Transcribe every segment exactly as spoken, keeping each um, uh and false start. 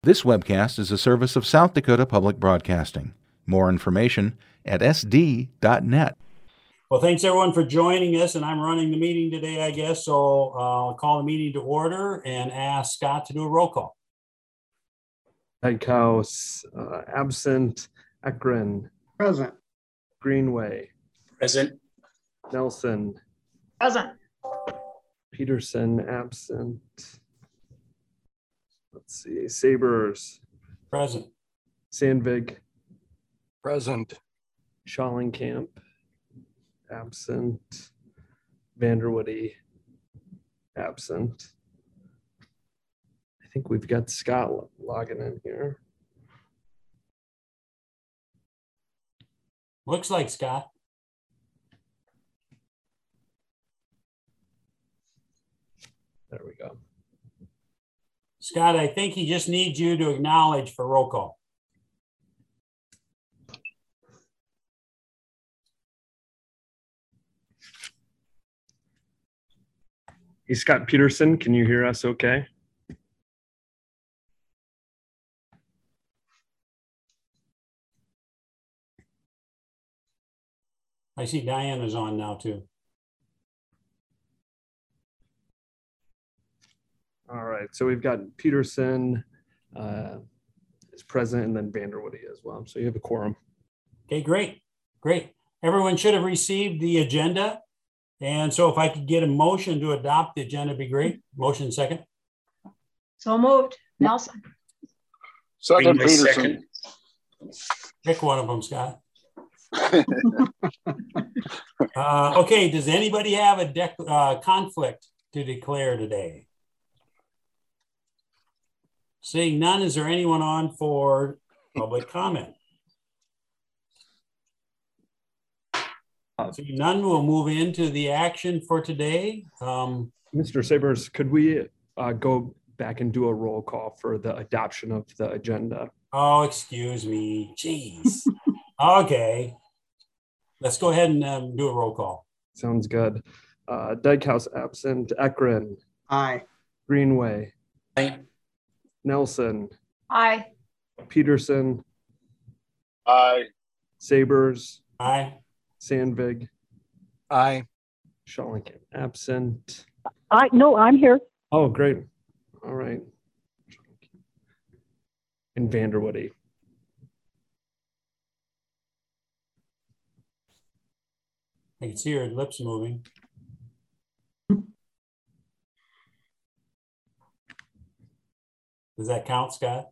This webcast is a service of South Dakota Public Broadcasting. More information at s d dot net. Well, thanks everyone for joining us, and I'm running the meeting today, I guess, so uh, I'll call the meeting to order and ask Scott to do a roll call. Dykhouse, uh, absent. Ekren. Present. Greenway. Present. Nelson. Present. Peterson, absent. Let's see, Sabers. Present. Sandvig. Present. Schallenkamp, absent. Vanderwoody, absent. I think we've got Scott logging in here. Looks like Scott. There we go. Scott, I think he just needs you to acknowledge for roll call. Hey, Scott Peterson, can you hear us okay? I see Diana's on now too. All right, so we've got Peterson uh, is present, and then Vanderwoody as well. So you have a quorum. Okay, great, great. Everyone should have received the agenda. And so if I could get a motion to adopt the agenda, it'd be great. Motion second. So moved. Nelson. Second, Peterson. Second. Pick one of them, Scott. uh, okay, does anybody have a dec uh, conflict to declare today? Seeing none, is there anyone on for public comment? Seeing none, we'll move into the action for today. Um, Mister Sabers, could we uh, go back and do a roll call for the adoption of the agenda? Oh, excuse me. Jeez. Okay. Let's go ahead and um, do a roll call. Sounds good. Uh, Dykhouse absent. Ekren. Aye. Greenway. Aye. Nelson. Aye. Peterson. Aye. Sabers. Aye. Sandvig. Aye. Schallenkamp absent. I no, I'm here. Oh, great. All right. And Vanderwoody. I can see her lips moving. Does that count, Scott?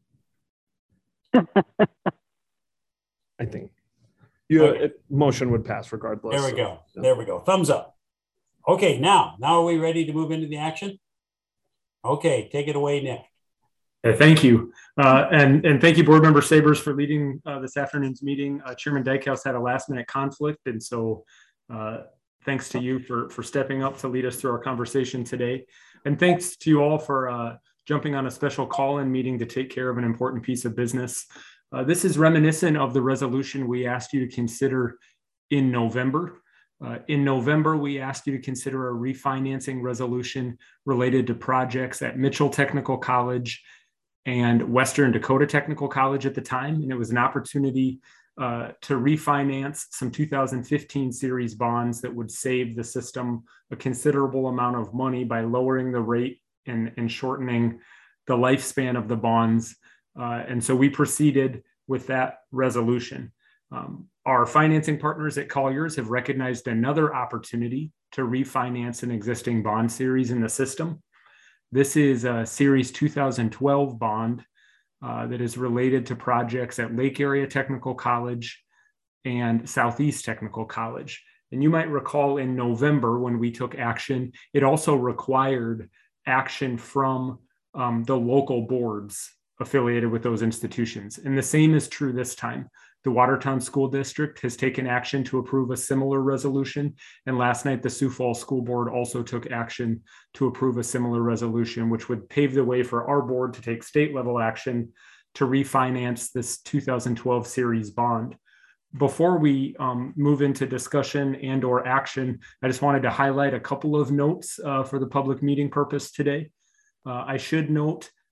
I think. You, okay. it, motion would pass regardless. There we go. There we go. Thumbs up. Okay, now, now are we ready to move into the action? Okay, take it away, Nick. Okay, thank you. Uh, and, and thank you, Board Member Sabers, for leading uh, this afternoon's meeting. Uh, Chairman Dykhouse had a last minute conflict, and so uh, thanks to you for, for stepping up to lead us through our conversation today. And thanks to you all for uh, jumping on a special call-in meeting to take care of an important piece of business. Uh, this is reminiscent of the resolution we asked you to consider in November. Uh, in November, we asked you to consider a refinancing resolution related to projects at Mitchell Technical College and Western Dakota Technical College at the time. And it was an opportunity uh, to refinance some two thousand fifteen series bonds that would save the system a considerable amount of money by lowering the rate and, and shortening the lifespan of the bonds. Uh, and so we proceeded with that resolution. Um, our financing partners at Colliers have recognized another opportunity to refinance an existing bond series in the system. This is a Series two thousand twelve bond uh, that is related to projects at Lake Area Technical College and Southeast Technical College. And you might recall in November when we took action, it also required action from um, the local boards affiliated with those institutions. And the same is true this time. The Watertown School District has taken action to approve a similar resolution. And last night, the Sioux Falls School Board also took action to approve a similar resolution, which would pave the way for our board to take state level action to refinance this two thousand twelve series bond. Before we um, move into discussion and or action, I just wanted to highlight a couple of notes uh, for the public meeting purpose today. Uh, I should note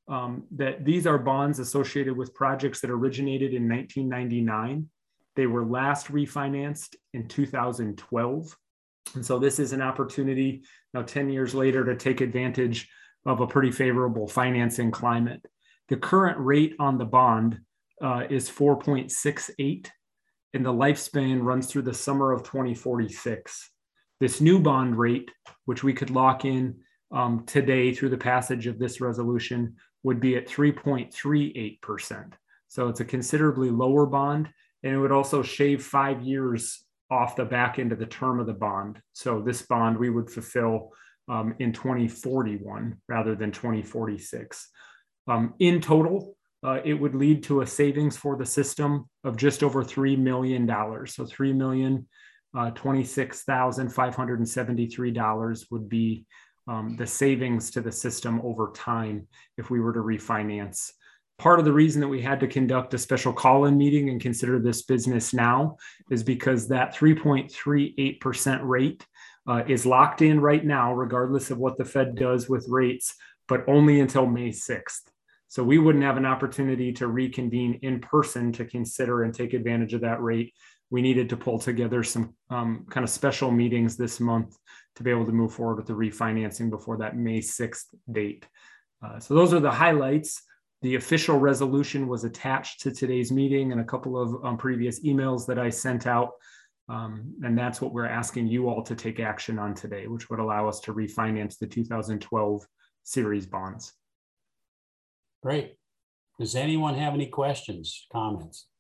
um, that these are bonds associated with projects that originated in nineteen ninety-nine. They were last refinanced in two thousand twelve. And so this is an opportunity now ten years later to take advantage of a pretty favorable financing climate. The current rate on the bond uh, is four point six eight, and the lifespan runs through the summer of twenty forty-six. This new bond rate, which we could lock in um, today through the passage of this resolution, would be at three point three eight percent. So it's a considerably lower bond, and it would also shave five years off the back end of the term of the bond. So this bond we would fulfill um, in twenty forty-one rather than twenty forty-six. Um, in total, uh, it would lead to a savings for the system of just over three million dollars. So three million twenty-six thousand five hundred seventy-three dollars would be um, the savings to the system over time if we were to refinance. Part of the reason that we had to conduct a special call-in meeting and consider this business now is because that three point three eight percent rate uh, is locked in right now, regardless of what the Fed does with rates, but only until May sixth. So we wouldn't have an opportunity to reconvene in person to consider and take advantage of that rate. We needed to pull together some um, kind of special meetings this month to be able to move forward with the refinancing before that May sixth date. Uh, so those are the highlights. The official resolution was attached to today's meeting and a couple of um, previous emails that I sent out. Um, and that's what we're asking you all to take action on today, which would allow us to refinance the two thousand twelve series bonds. Great. Does anyone have any questions, comments?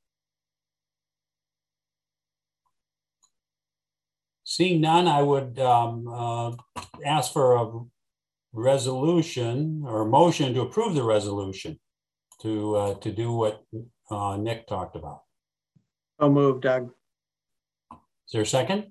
Seeing none, I would um, uh, ask for a resolution or a motion to approve the resolution to uh, to do what uh, Nick talked about. So moved, Doug. Is there a second?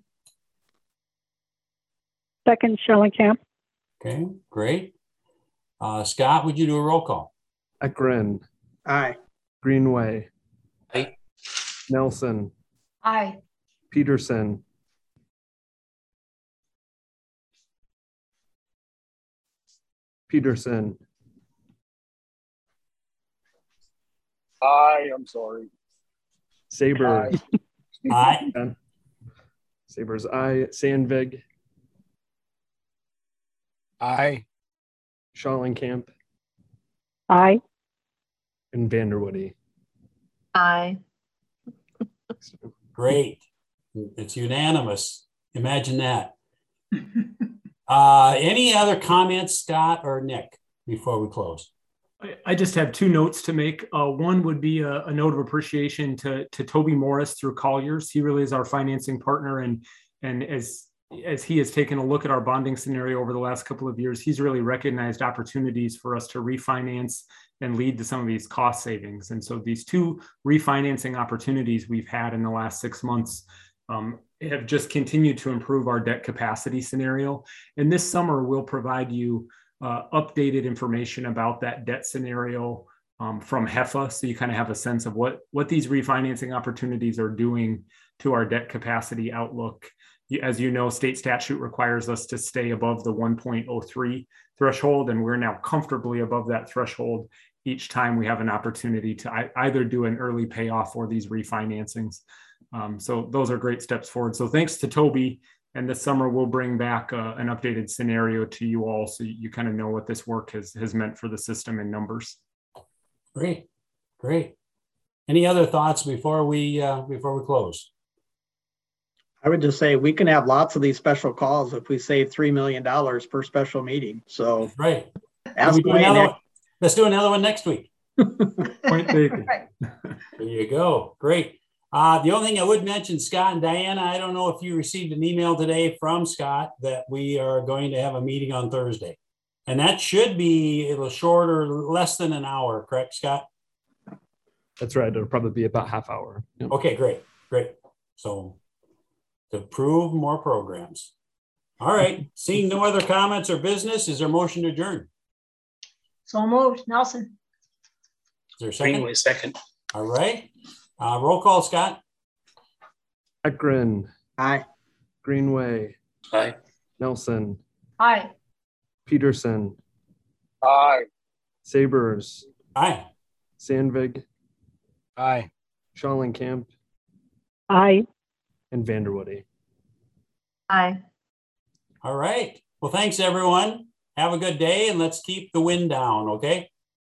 Second, Schellenkamp. Okay, great. Uh, Scott, would you do a roll call? Ekren, Aye. Greenway, Aye. Nelson, Aye. Peterson, Peterson, Aye, I'm sorry. Saber, Aye. Saber's aye, Sandvig, Aye. Schallenkamp, Aye. and Vanderwoody. Aye. Great. It's unanimous. Imagine that. Uh, any other comments, Scott or Nick, before we close? I just have two notes to make. Uh, one would be a, a note of appreciation to, to Toby Morris through Colliers. He really is our financing partner. And, and as, as he has taken a look at our bonding scenario over the last couple of years, he's really recognized opportunities for us to refinance and lead to some of these cost savings. And so these two refinancing opportunities we've had in the last six months um, have just continued to improve our debt capacity scenario. And this summer, we'll provide you Uh, updated information about that debt scenario um, from HEFA. So you kind of have a sense of what, what these refinancing opportunities are doing to our debt capacity outlook. As you know, state statute requires us to stay above the one point oh three threshold, and we're now comfortably above that threshold each time we have an opportunity to either do an early payoff or these refinancings. Um, so those are great steps forward. So thanks to Toby. And this summer, we'll bring back uh, an updated scenario to you all so you kind of know what this work has, has meant for the system in numbers. Great, great. Any other thoughts before we uh, before we close? I would just say we can have lots of these special calls if we save three million dollars per special meeting. So Right. ask We do away, another Nick. one. Let's do another one next week. Point taken. There you go. Great. Uh, the only thing I would mention, Scott and Diana, I don't know if you received an email today from Scott that we are going to have a meeting on Thursday. And that should be a little shorter, less than an hour, correct, Scott? That's right. It'll probably be about half hour. Yep. Okay, great, great. So to approve more programs. All right, seeing no other comments or business, is there a motion to adjourn? So moved. Nelson. Is there a second? Greenway second. All right. Uh, roll call, Scott. Ekren, Aye. Greenway, Aye. Nelson, Aye. Peterson, Aye. Sabers, Aye. Sandvig, Aye. Schallenkamp, Aye. and Vanderwoody. Aye. All right. Well, thanks everyone. Have a good day and let's keep the wind down. Okay.